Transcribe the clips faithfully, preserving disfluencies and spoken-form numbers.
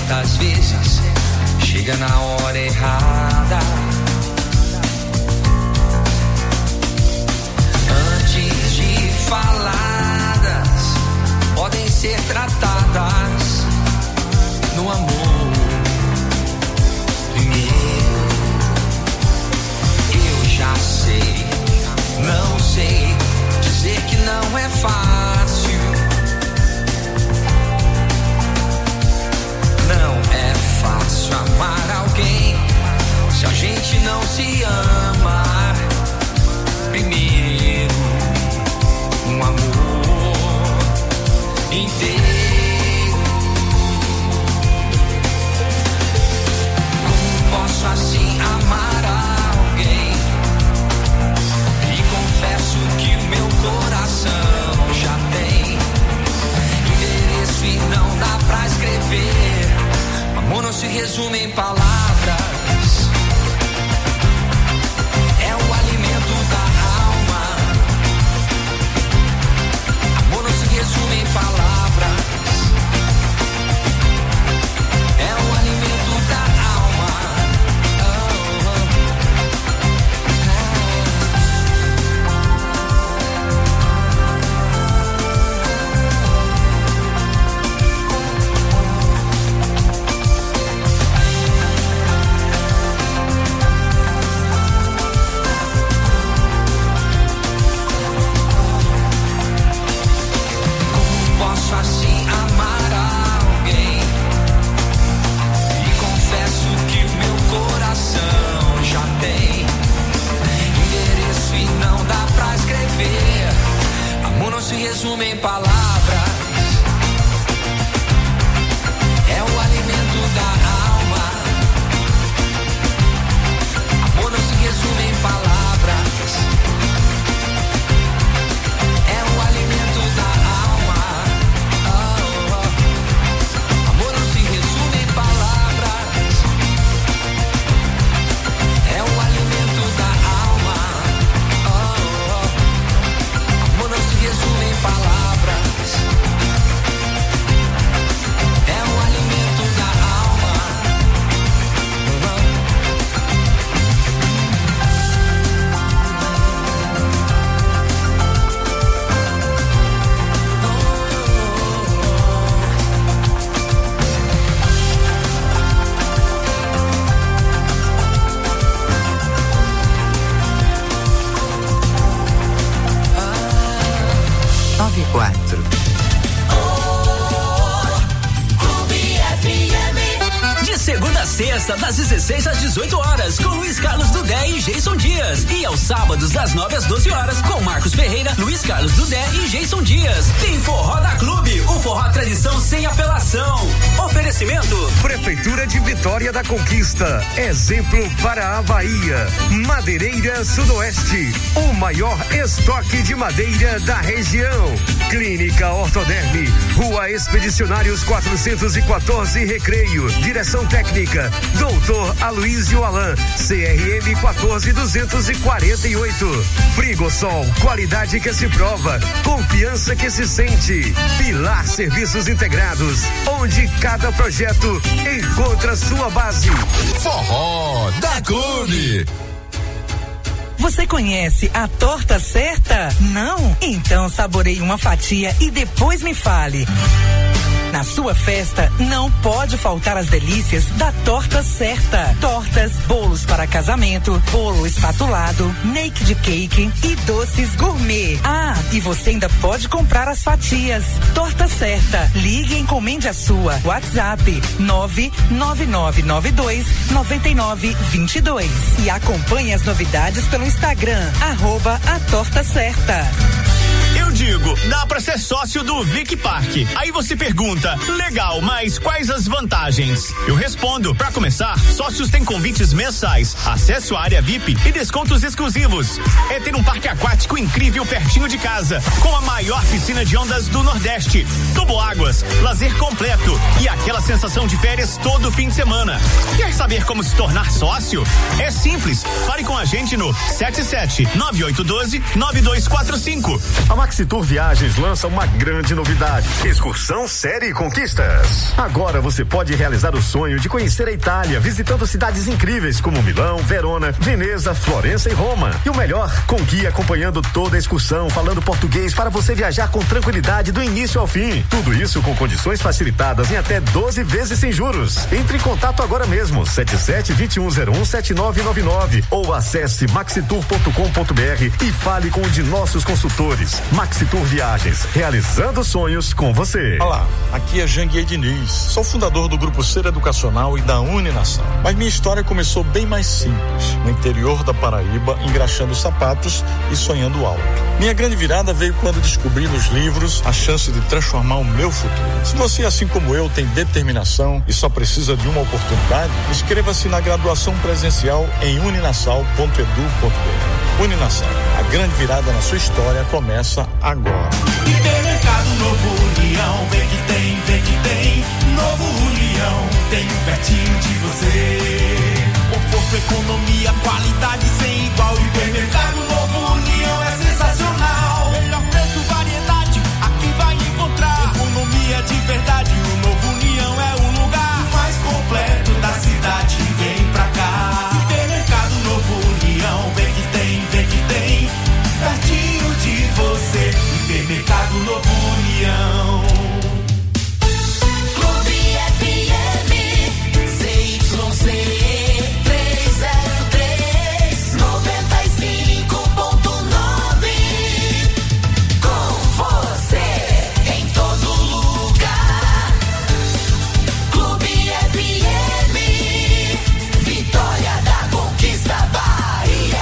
quantas vezes chega na hora errada. Antes de faladas, podem ser tratadas no amor. Primeiro, eu já sei, não sei dizer que não é fácil. Não é fácil amar alguém se a gente não se ama. Primeiro, um amor inteiro. Como posso assim amar alguém? E confesso que o meu coração já tem endereço e não dá pra escrever. Amor não se resume em palavras. É o alimento da alma. Amor não se resume em palavras. É o alimento da alma. Oh, oh. Assim amar alguém, e confesso que o meu coração já tem endereço e não dá pra escrever. Amor não se resume em palavras. É o alimento da alma. Amor não se resume em palavras. É o alimento da alma. Palavras, é o alimento da alma. nove quatro. De segunda a sexta, das dezesseis às dezoito horas, com Luiz Carlos Dudé e Jason Dias. E aos sábados, das nove às doze horas, com Marcos Ferreira, Luiz Carlos Dudé e Jason Dias. Tem Forró da Clube, o forró tradição sem apelação. Oferecimento: Prefeitura de Vitória da Conquista, exemplo para a Bahia. Madeireira Sudoeste, o maior estoque de madeira da região. Clínica Ortoderme, Rua Expedicionários quatrocentos e quatorze, Recreio. Direção técnica, doutor Aloysio Alan, C R M quatorze duzentos e quarenta e oito. Frigosol, qualidade que se prova, confiança que se sente. Pilar Serviços Integrados, onde cada projeto encontra sua base. Forró da Clube. Você conhece a torta certa? Não? Então saboreie uma fatia e depois me fale. Na sua festa, não pode faltar as delícias da Torta Certa. Tortas, bolos para casamento, bolo espatulado, naked cake e doces gourmet. Ah, e você ainda pode comprar as fatias. Torta Certa. Ligue e encomende a sua. WhatsApp nove nove nove nove dois nove nove dois dois. E acompanhe as novidades pelo Instagram, arroba a Torta Certa. Eu digo, dá pra ser sócio do Vic Park. Aí você pergunta, legal, mas quais as vantagens? Eu respondo, pra começar, sócios têm convites mensais, acesso à área V I P e descontos exclusivos. É ter um parque aquático incrível pertinho de casa, com a maior piscina piscina de ondas do Nordeste, Tuboáguas, lazer completo e aquela sensação de férias todo fim de semana. Quer saber como se tornar sócio? É simples, fale com a gente no sete sete nove oito um dois nove dois quatro cinco. A Maxitur Viagens lança uma grande novidade: Excursão Série Conquistas. Agora você pode realizar o sonho de conhecer a Itália, visitando cidades incríveis como Milão, Verona, Veneza, Florença e Roma. E o melhor, com guia acompanhando toda a excursão, falando português para você viajar com tranquilidade do início ao fim. Tudo isso com condições facilitadas em até doze vezes sem juros. Entre em contato agora mesmo, sete sete dois um zero um sete nove nove nove ou acesse maxitur ponto com ponto br e fale com um de nossos consultores. Maxitur Viagens, realizando sonhos com você. Olá, aqui é Janguier Diniz, sou fundador do Grupo Ser Educacional e da Uninação. Mas minha história começou bem mais simples, no interior da Paraíba, engraxando sapatos e sonhando alto. Minha grande virada veio quando descobri nos livros a chance de transformar o meu futuro. Se você, assim como eu, tem determinação e só precisa de uma oportunidade, inscreva-se na graduação presencial em uninasal ponto edu ponto br. Uninasal, a grande virada na sua história começa agora. Hipermercado Novo União, vem que tem, vem que tem. Novo União, tem um pertinho de você. Conforto, economia, qualidade sem igual. Hipermercado Novo União é sensacional. Melhor preço, variedade, aqui vai encontrar. Economia de verdade, o Novo União é o lugar mais completo da cidade. Vem pra cá. Hipermercado Novo União, vem que tem, vem que tem. Pertinho de você. Hipermercado Novo União. Clube F M, C Y C três zero três, noventa e cinco ponto nove. Com você em todo lugar. Clube F M, Vitória da Conquista, Bahia.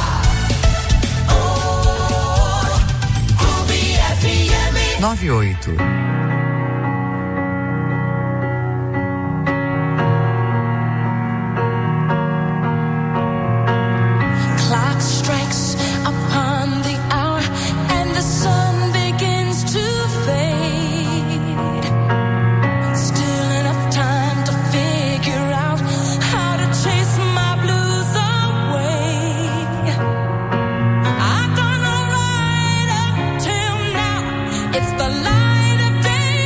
Oh, Clube F M nove oito. Clock strikes upon the hour and the sun begins to fade. Still enough time to figure out how to chase my blues away. I've done all right up till now. It's the light of day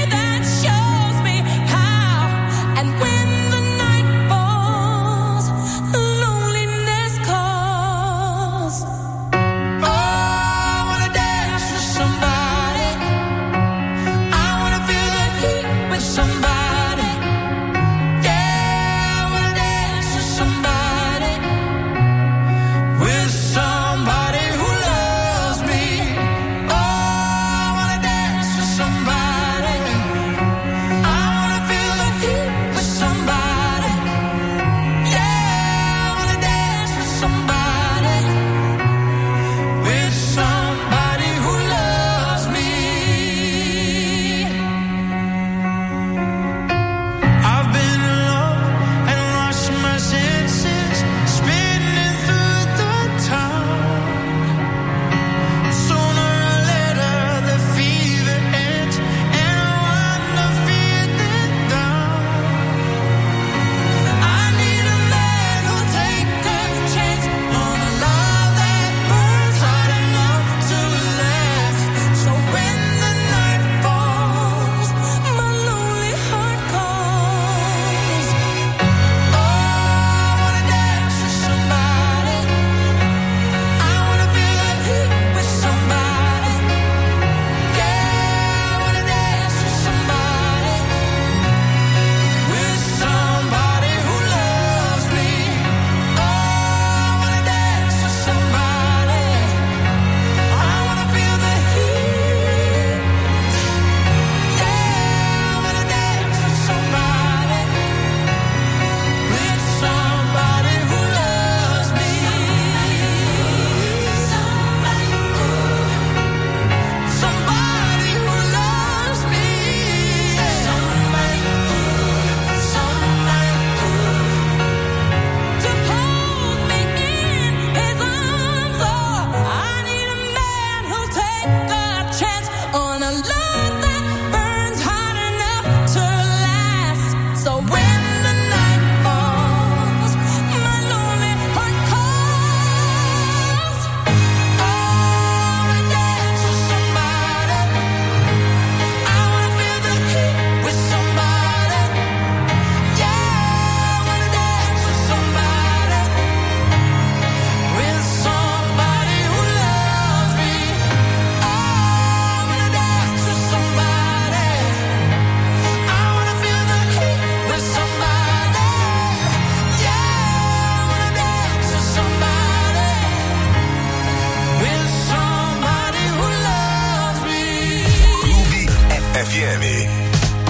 F M.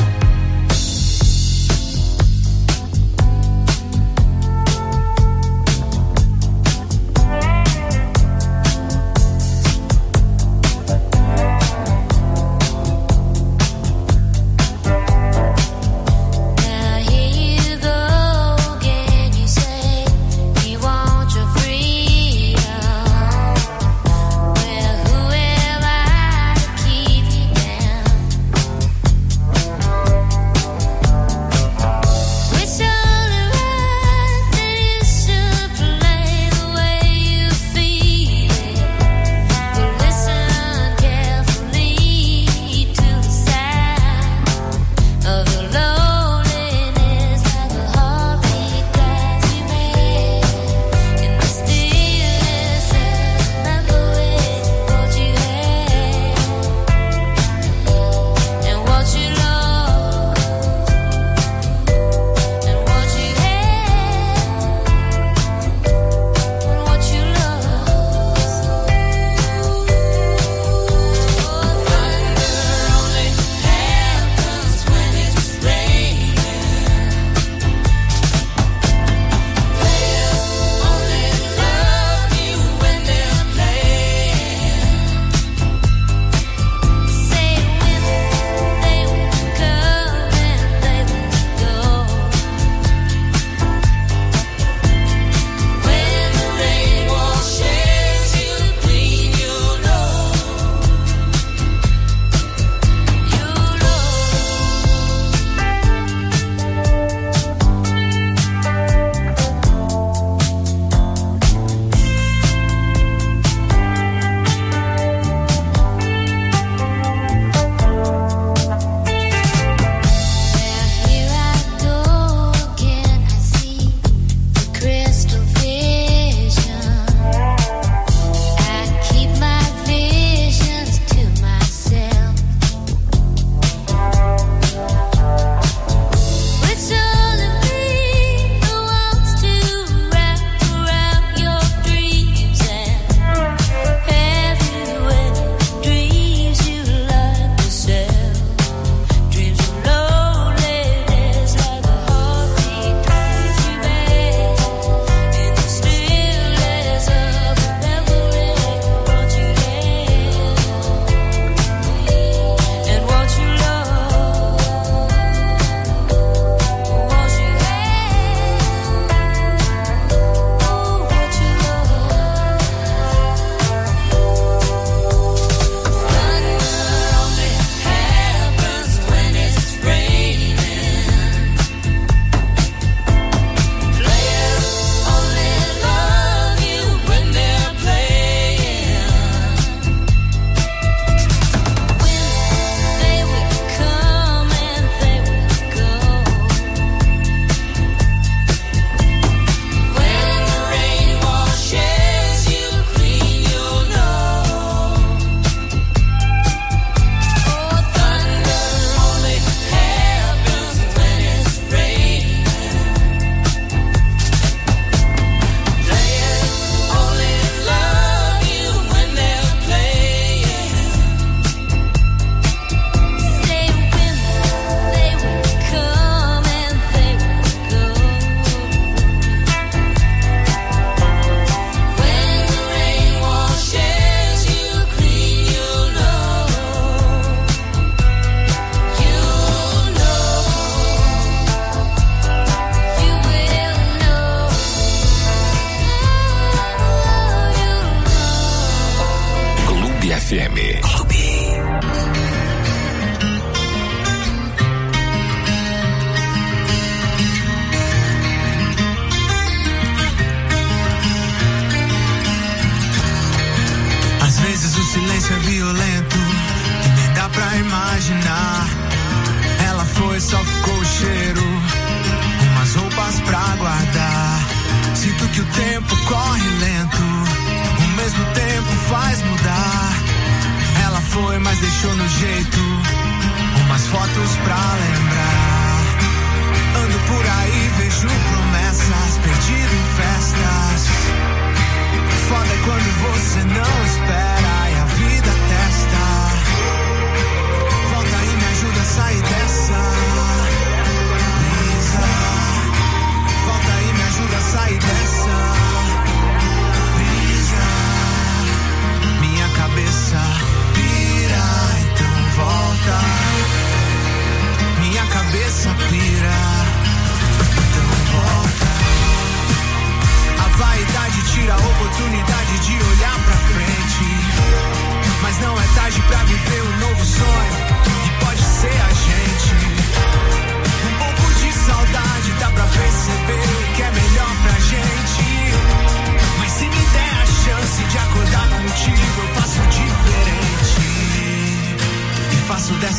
F M. Às vezes o silêncio é violento e nem dá pra imaginar. Ela foi, só ficou o cheiro, umas roupas pra guardar. Sinto que o tempo corre lento, o mesmo tempo faz mudar. Ela foi, mas deixou no jeito umas fotos pra lembrar. Ando por aí, vejo promessas, perdido em festas. Foda é quando você não espera e a vida testa. Volta e me ajuda.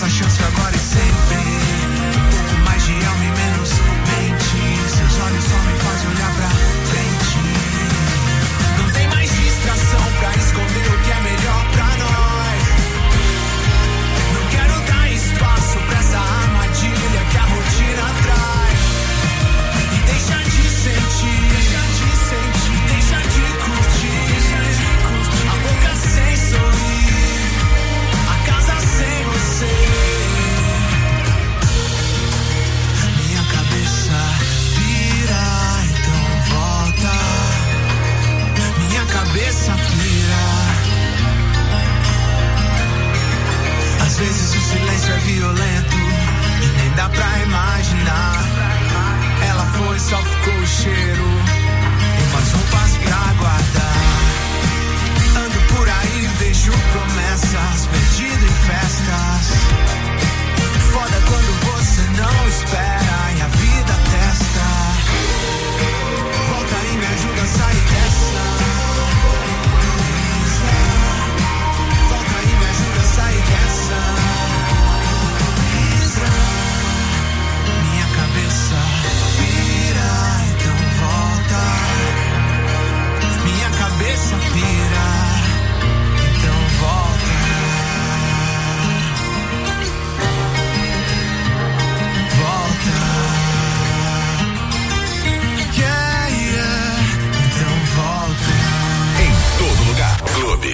essa chance agora e sempre. Um pouco mais de alma e menos mente. Seus olhos só me fazem olhar pra frente. Não tem mais distração pra esconder o que é melhor pra nós. Não quero dar espaço pra essa armadilha que a rotina traz. E deixa de sentir, deixa de sentir, deixa de curtir, deixa de curtir. A boca sem sorrir, a casa sem você. Minha cabeça pira, então volta. Minha cabeça pira. Às vezes o silêncio é violento e nem dá pra imaginar. Ela foi, só ficou o cheiro e umas roupas pra guardar. Ando por aí, vejo promessas, perdido em festas. Foda quando você não espera e a vida testa. Volta aí, me ajuda a sair dessa. Volta aí, me ajuda a sair dessa. Minha cabeça pira, então volta. Minha cabeça pira, então volta. Volta. Yeah, yeah, então volta. Em todo lugar, Clube.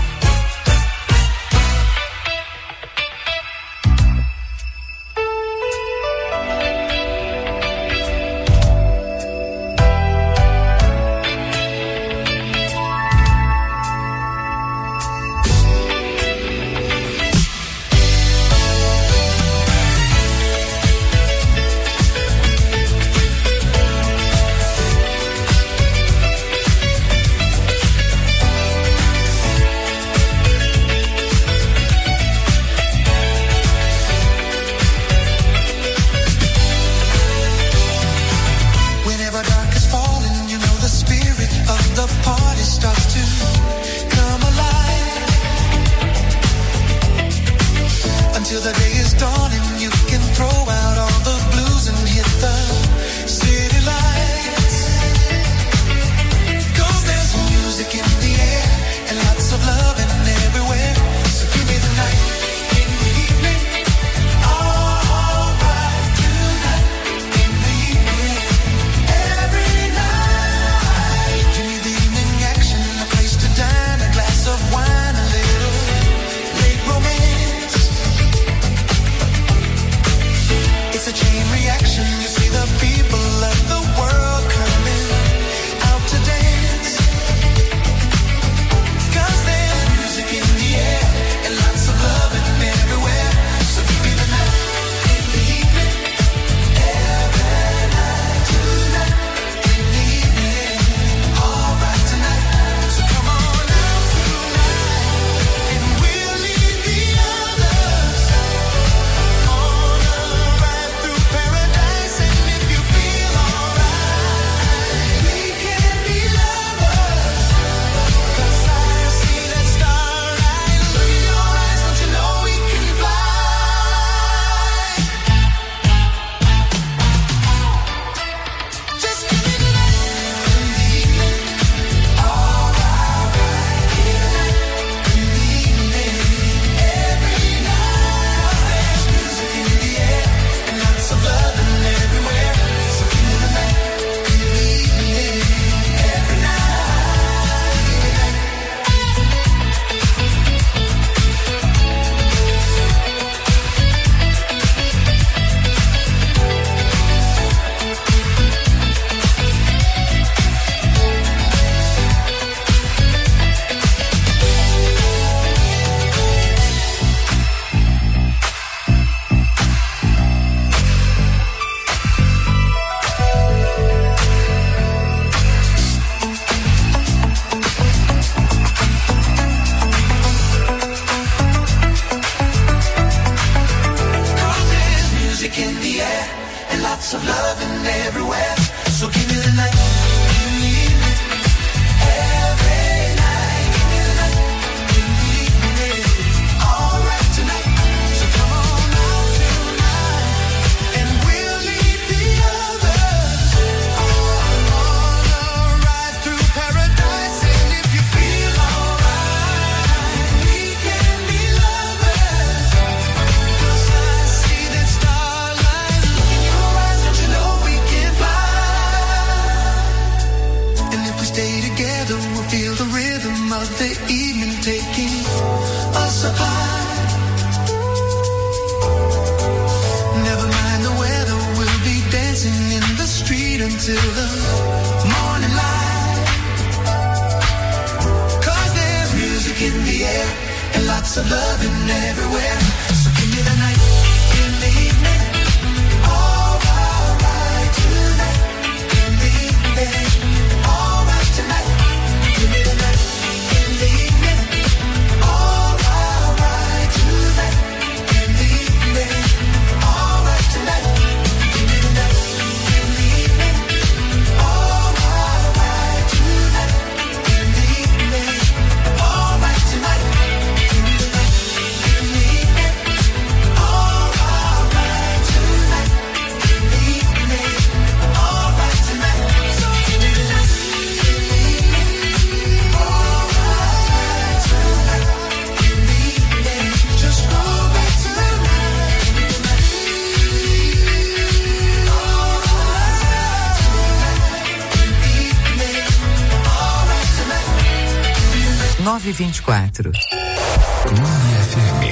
Whenever dark is falling, you know the spirit of the party starts to come alive. Until the day is dawning, you can throw out all the blues and hit the city lights. 'Cause there's music in the air and lots of loving everywhere. So give me the night, in the evening, all right tonight, in the evening, every night. Give me the evening action, a place to dine, a glass of wine, a little late romance. It's a chain reaction, you see the people of the world coming out to dance. 'Cause there's music in the air and lots of loving everywhere. So give me the night, in the evening, every night tonight, in the evening, all right tonight. So come on out tonight and we'll leave the others on a ride through paradise. And if you feel alright, we can be lovers. 'Cause I see that starlight, look in your eyes, don't you know we can fly? Just give me the night, in the evening, all right, tonight, in the evening, every night. There's music in the air and lots of loving everywhere. So give me the night, in the evening, every night. Cause there's music in the air and lots of loving everywhere. So give me the night, in the evening, every night. Give me the night, in the evening, all right tonight. So come on till the morning light. 'Cause there's music in the air and lots of loving everywhere. So give me the night in the evening. All right tonight in the evening. All right tonight. Give me the night in the evening. All right tonight in the evening. All right tonight. Give me the night in the evening. All right tonight in the evening. All right tonight. Give me the night in the evening. All right tonight in the evening. All right tonight. So give me the night in the evening. All right tonight in the evening. Just go back to the night. Give me the night in the evening. All right tonight in the evening. All right tonight. nove e vinte e quatro. Clube F M.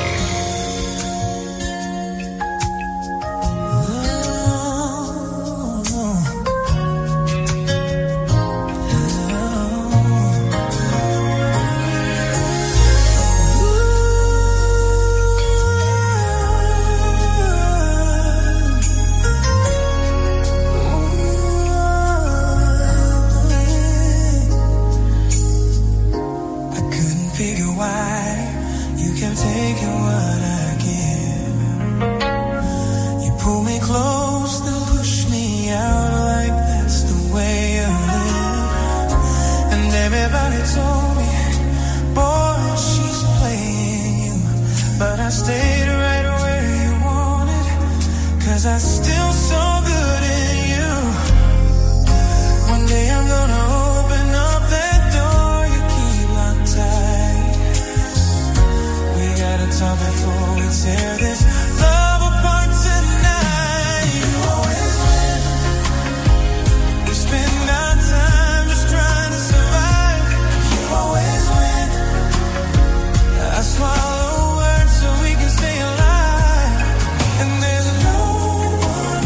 I couldn't figure why you kept taking what I give. You pull me close, then push me out like that's the way you live. And everybody told me, boy, she's playing you. But I stayed right where you wanted, 'cause I still saw good in you. One day I'm gonna open up that door you keep locked tight. We gotta talk before we tear this love apart tonight. You always win. We spend our time just trying to survive. You always win. I swallow words so we can stay alive. And there's no one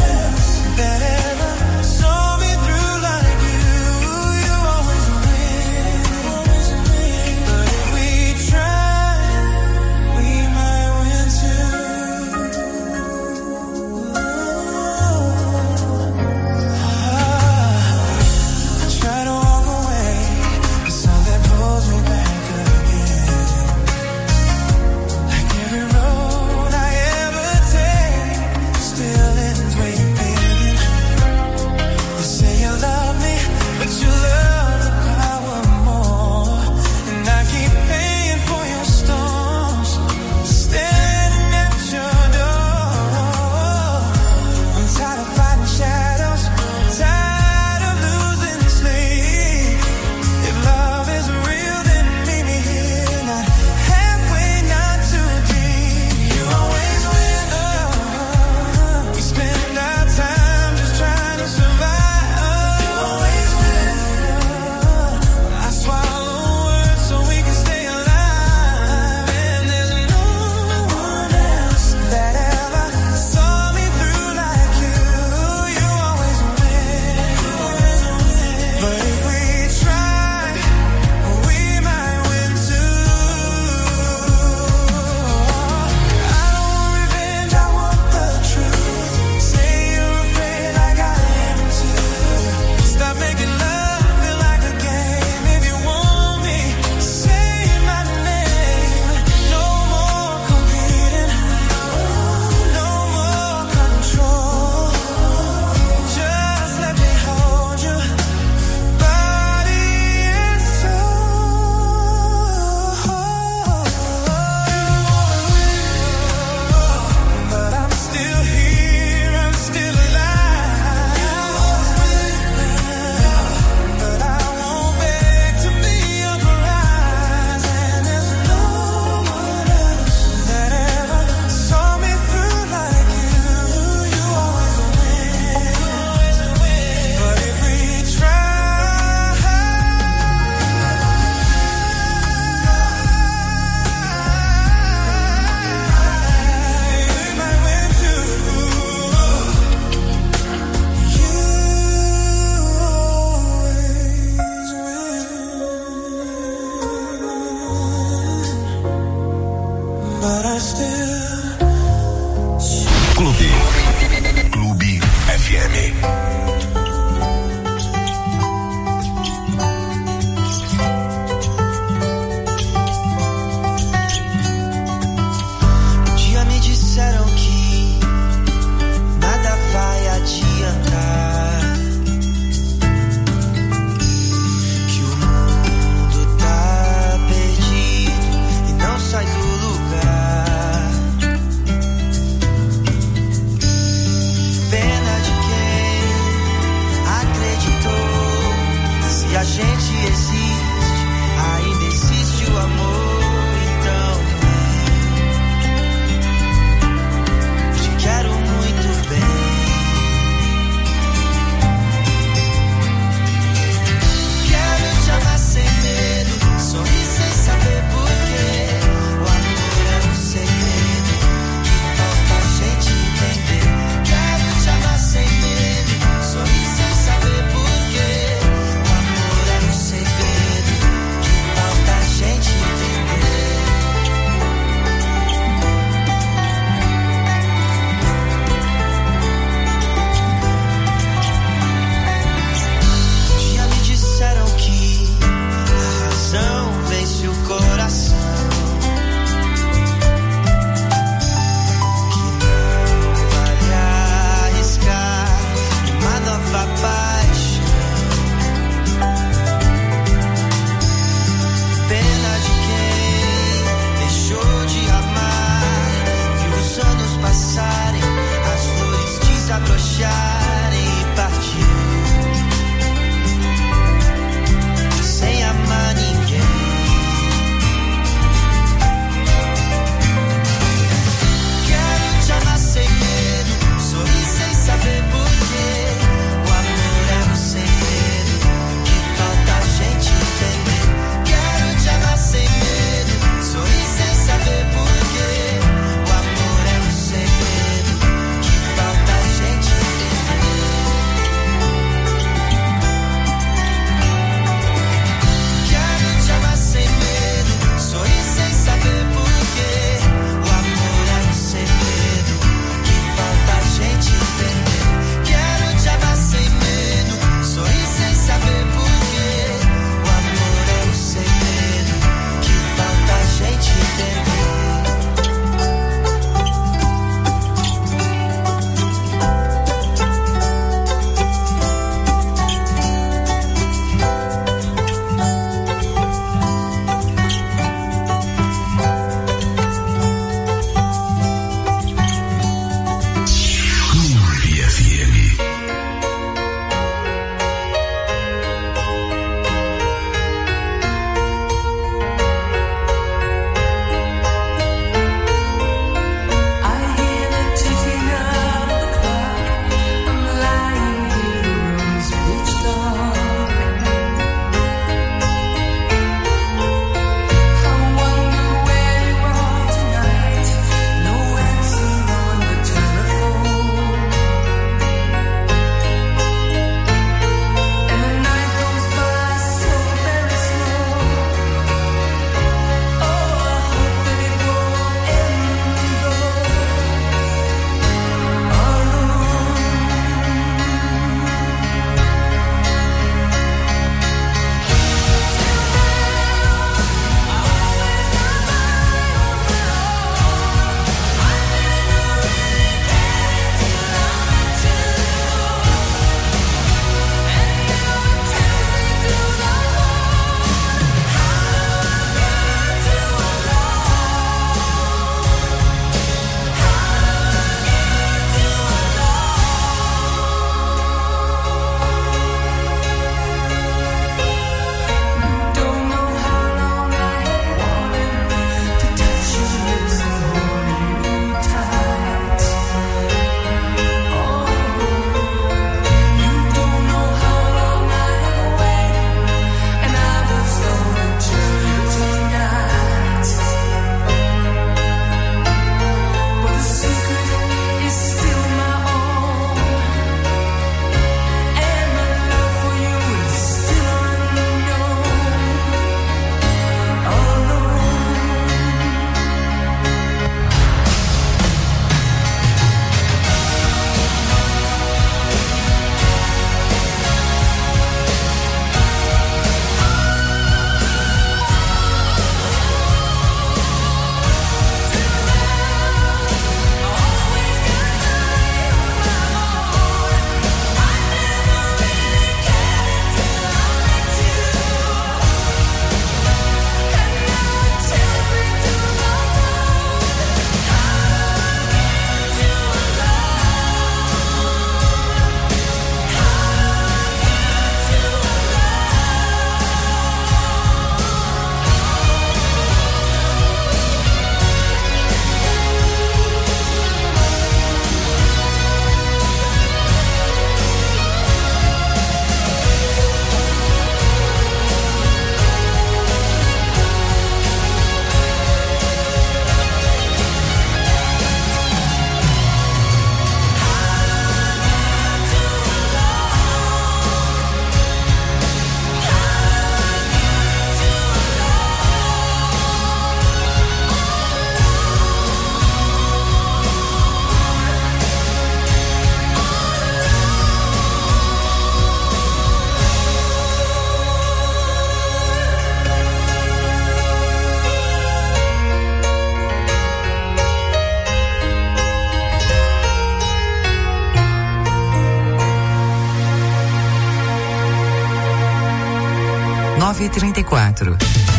nove trinta e quatro.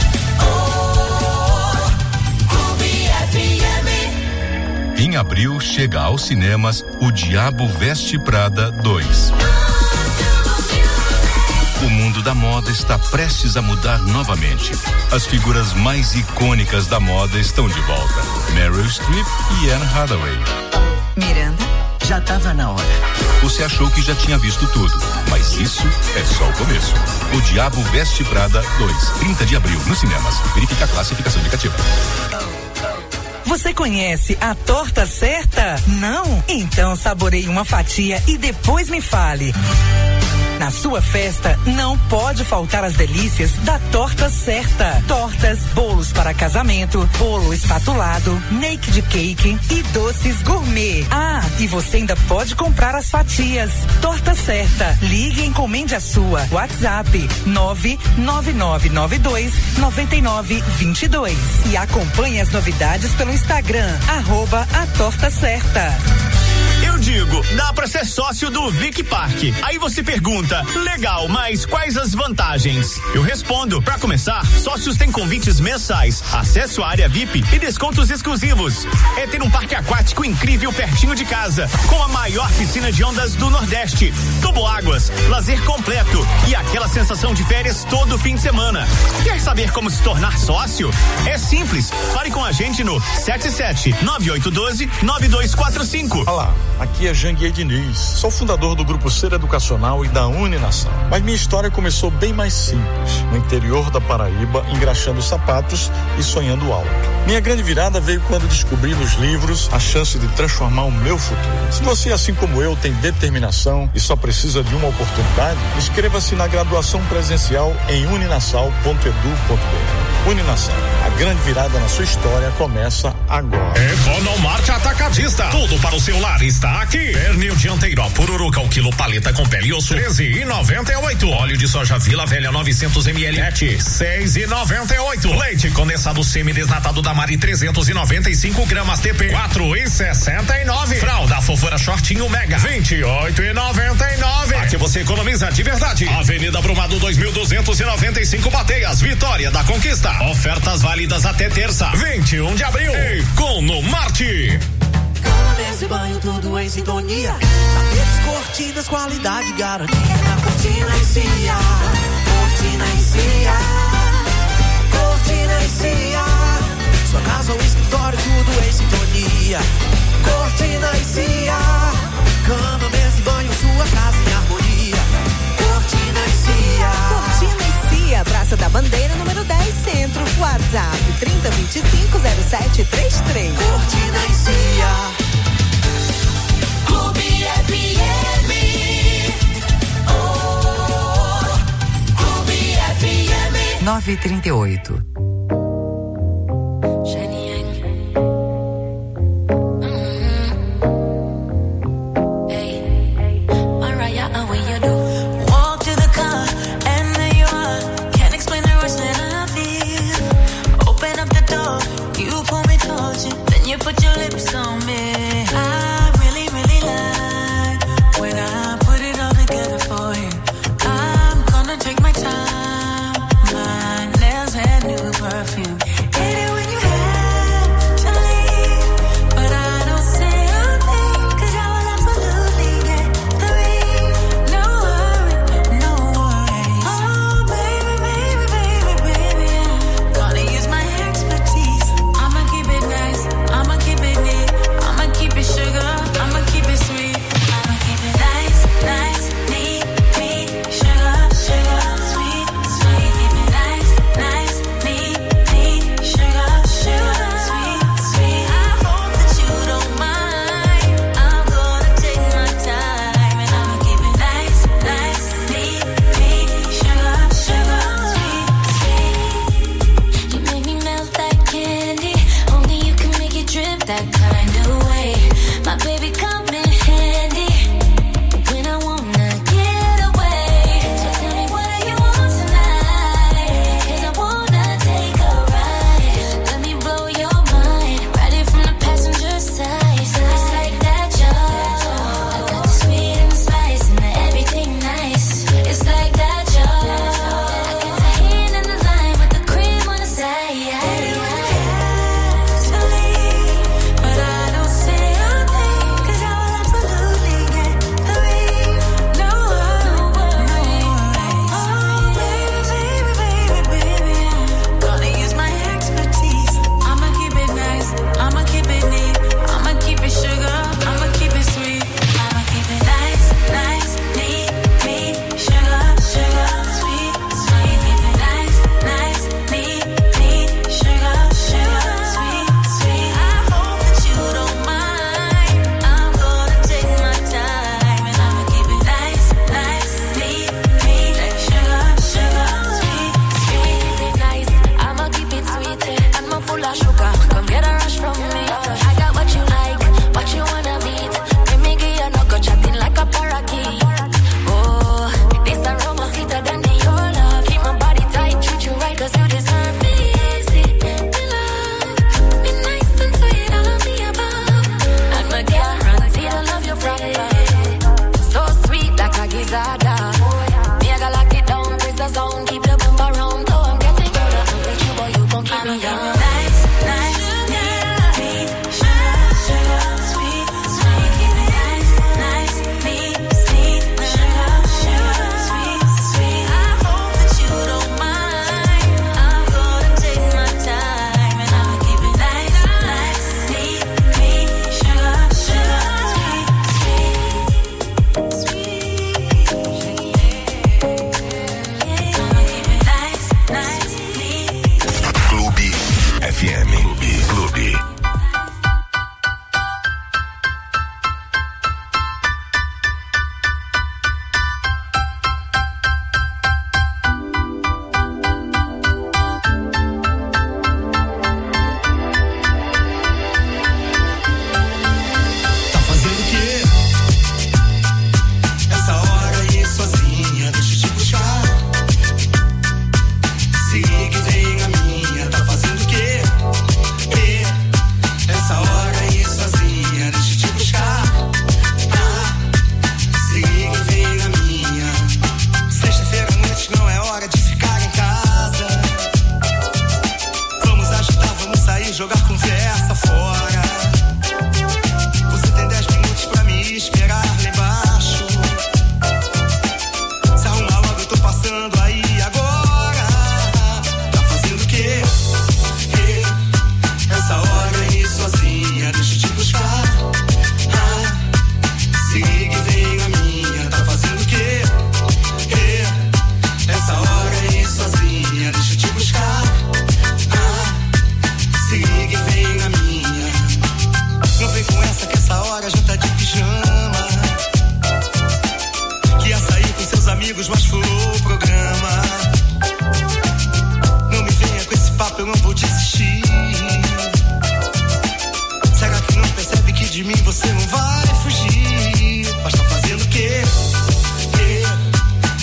Em abril chega aos cinemas O Diabo Veste Prada dois. O mundo da moda está prestes a mudar novamente. As figuras mais icônicas da moda estão de volta. Meryl Streep e Anne Hathaway. Miranda, já tava na hora. Você achou que já tinha visto tudo, mas isso é só o começo. O Diabo Veste Prada dois, trinta de abril, nos cinemas. Verifique a classificação indicativa. Você conhece a torta certa? Não? Então saboreie uma fatia e depois me fale. Na sua festa, não pode faltar as delícias da torta certa. Tortas, bolos para casamento, bolo espatulado, naked cake e doces gourmet. Ah, e você ainda pode comprar as fatias. Torta certa. Ligue e encomende a sua. WhatsApp nove nove nove nove dois nove nove dois dois. E acompanhe as novidades pelo Instagram, arroba a torta certa. Eu digo, dá pra ser sócio do Vic Park. Aí você pergunta, legal, mas quais as vantagens? Eu respondo, pra começar, sócios têm convites mensais, acesso à área V I P e descontos exclusivos. É ter um parque aquático incrível pertinho de casa, com a maior piscina de ondas do Nordeste, toboáguas, lazer completo e aquela sensação de férias todo fim de semana. Quer saber como se tornar sócio? É simples, fale com a gente no sete sete nove oito um dois nove dois quatro cinco. Olá, aqui é Janguier Diniz, sou fundador do Grupo Ser Educacional e da Uninação. Mas minha história começou bem mais simples, no interior da Paraíba, engraxando sapatos e sonhando alto. Minha grande virada veio quando descobri nos livros a chance de transformar o meu futuro. Se você, assim como eu, tem determinação e só precisa de uma oportunidade, inscreva-se na graduação presencial em uninasal ponto edu ponto br. Uninação, a grande virada na sua história começa agora. Economarte Atacadista, tudo para o seu lar está aqui. Pernil dianteiro, pururuca, o quilo paleta com pele e osso, treze e noventa e oito. Óleo de soja Vila Velha, novecentos mililitros, seis e noventa e oito. Leite condensado semi-desnatado da Mari, trezentos e noventa e cinco gramas T P, quatro e sessenta e nove. Fralda Fofura Shortinho Mega, vinte e oito e noventa e nove. Aqui você economiza de verdade. Avenida Brumado, dois mil duzentos e noventa e cinco, Bateias, Vitória da Conquista. Ofertas válidas até terça, vinte e um de abril. Economarte. Cama, mesa e banho, tudo em sintonia. Tapetes, cortinas, qualidade, garantia. Na Cortina e Cia, Cortina e Cia, Cortina e Cia. Sua casa ou escritório, tudo em sintonia. Cortina e Cia, cama, mesa e banho, sua casa em harmonia. Cortina e Cia. Cortina e Cia, Praça da Bandeira, número dez, Centro. WhatsApp trinta, vinte e cinco, zero sete trinta e três. Cortina e Cia. Clube F M. Oh, Clube F M. nove e trinta e oito. New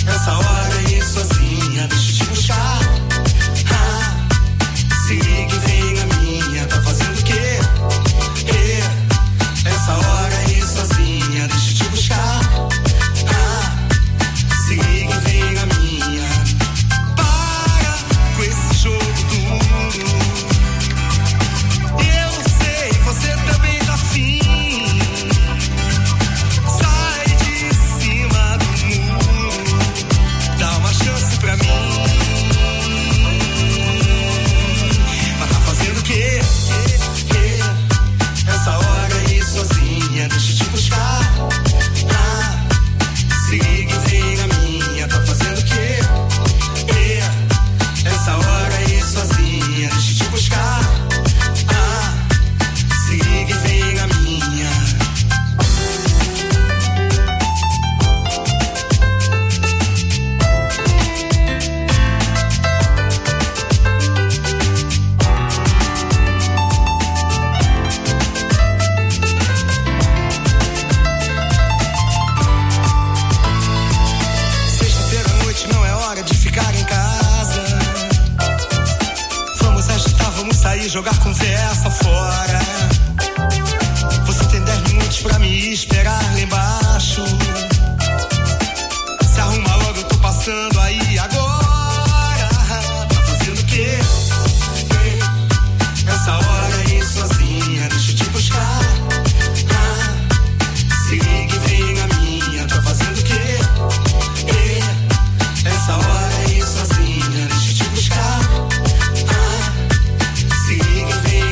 Essa hora aí sozinha, deixa eu te buscar. Ah, se liga e vem a minha, tá fazendo o quê? Eh, essa hora aí sozinha, deixa eu te buscar. Ah, se liga e vem a minha. Para com esse jogo duro. Eu sei, você também tá afim. Sai de cima do muro, dá uma chance pra mim. Mas tá fazendo o quê? Essa hora aí sozinha, deixa eu te buscar. Ah, se liga e vem a minha, tá fazendo o quê? Essa hora aí sozinha, deixa eu te buscar. Ah, se liga e vem a minha. Sexta-feira à noite não é hora de ficar em casa. Vamos agitar, vamos sair, jogar conversa fora. Você tem dez minutos pra me esperar lá embaixo. Se arruma logo, eu tô passando aí agora. Tá fazendo o quê? Essa hora aí sozinha, deixa eu te buscar. Ah, se liga e vem a minha, tá fazendo o quê? Essa hora aí sozinha, deixa eu te buscar. Ah, se liga e vem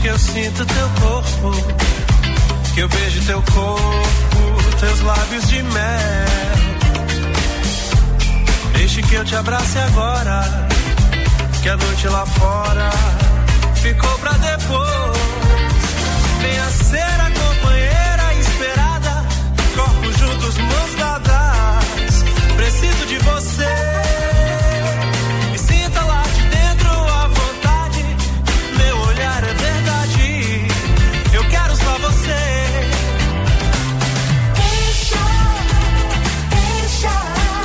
que eu sinto teu corpo, que eu beijo teu corpo, teus lábios de mel. Deixe que eu te abrace agora, que a noite lá fora ficou pra depois. Venha ser a companheira esperada, corpos juntos, mãos dadas. Preciso de você. E sinta lá de dentro a vontade. Meu olhar é verdade. Eu quero só você. Deixa, deixa.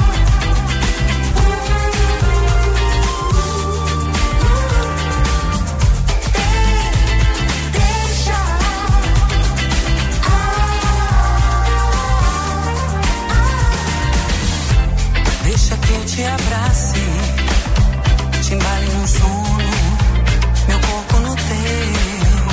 Deixa que eu te abrace, te embale num sono, meu corpo no teu.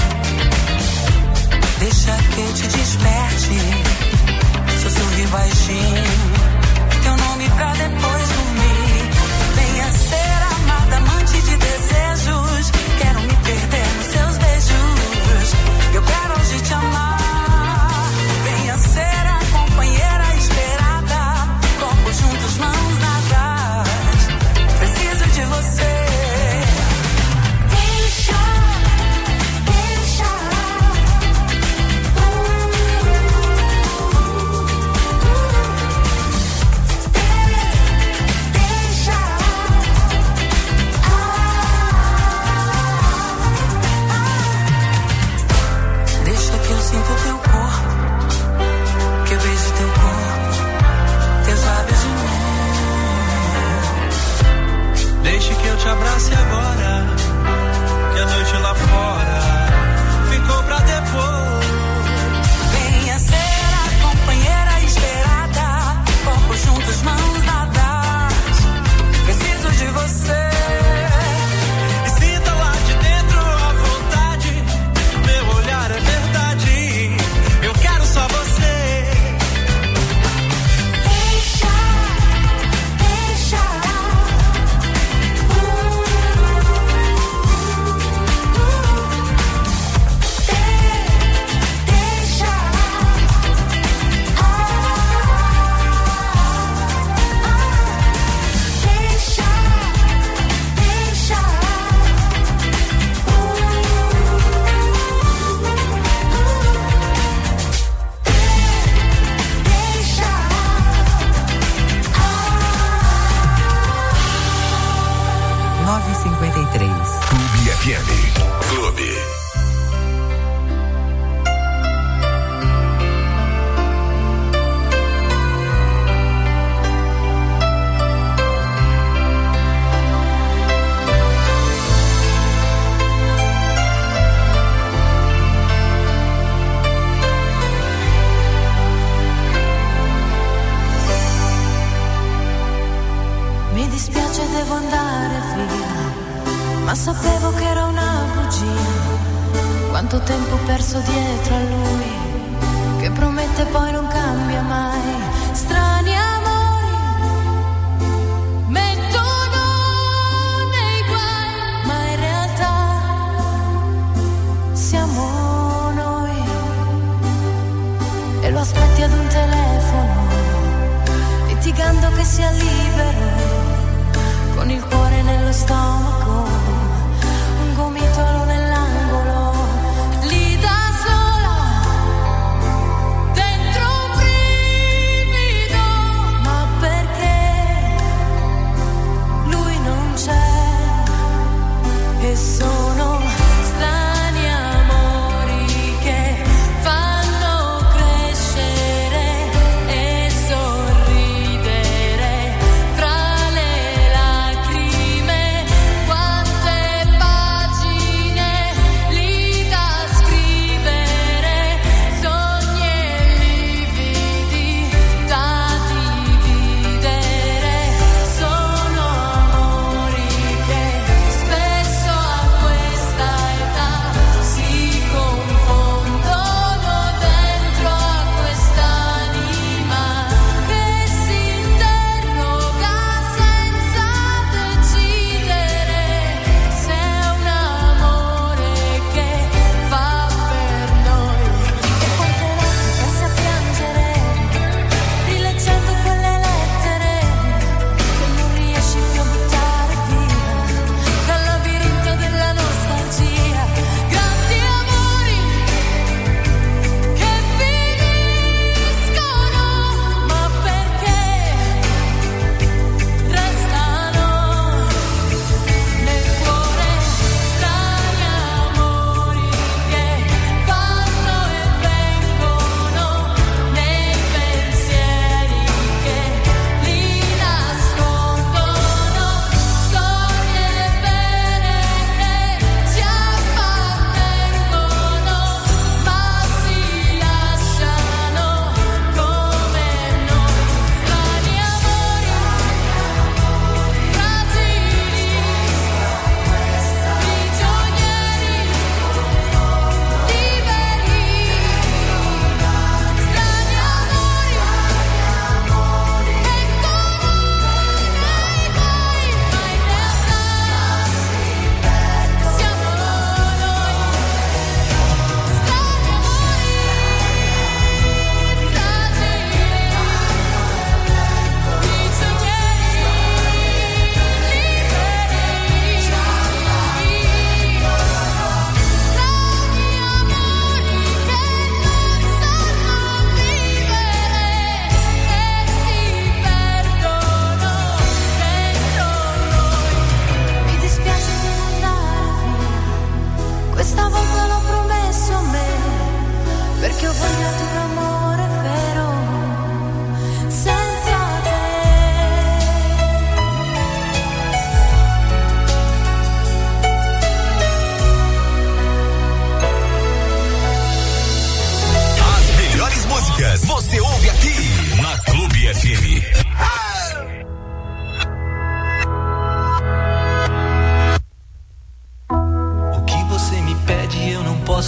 Deixa que eu te desperte, sussurre baixinho, teu nome pra depois dormir. Venha ser amada, amante de desejos, quero me perder nos seus beijos. Eu quero hoje te amar. Venha ser a companheira esperada, corpos juntos, mãos dadas. Preciso de você. Deixa, deixa. Deixa. Deixa que eu sinto teu corpo, que eu beijo teu corpo, teus lábios de mel. Deixe que eu te abrace agora, que a noite lá fora ficou pra depois. Venha ser a companheira esperada, corpos juntos, mãos dadas. Preciso de você. E sinta lá de dentro a vontade. Meu olhar é verdade. Eu quero só você. Deixa, deixa. Deixa. Deixa, deixa. nove e cinquenta e três. Clube F M. Clube. Mi dispiace, devo andare via, ma sapevo che era una bugia. Quanto tempo perso dietro a lui, che promette poi non cambia mai. Strani amori mettono nei guai, ma in realtà siamo noi. E lo aspetti ad un telefono, litigando che sia libero, con il cuore nello stomaco, un gomitolo nell'angolo, lì da sola, dentro un brivido, ma perché lui non c'è e sono strani amori che fanno crescere e sorridere fra le lacrime. Guarda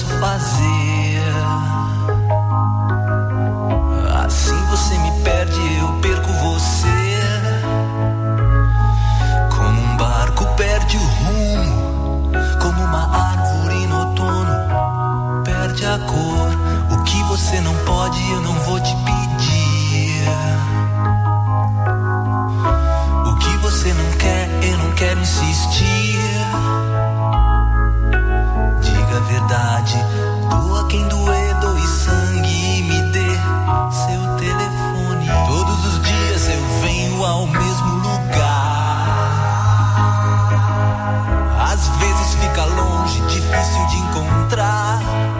posso fazer. Assim você me perde, eu perco você. Como um barco perde o rumo, como uma árvore no outono perde a cor. O que você não pode, eu não vou te pedir. O que você não quer, eu não quero insistir. Diga a verdade, doa quem doer, doe sangue e me dê seu telefone. Todos os dias eu venho ao mesmo lugar. Às vezes fica longe, difícil de encontrar.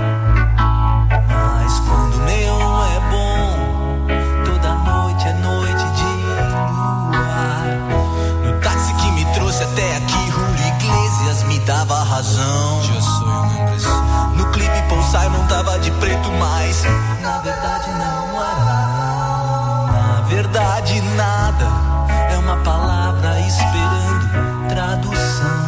Mas quando o neon é bom, toda noite é noite de luar. No táxi que me trouxe até aqui, Julio Iglesias me dava razão. No clipe Paul Simon tava de preto, mas na verdade não era. Na verdade nada, é uma palavra esperando tradução.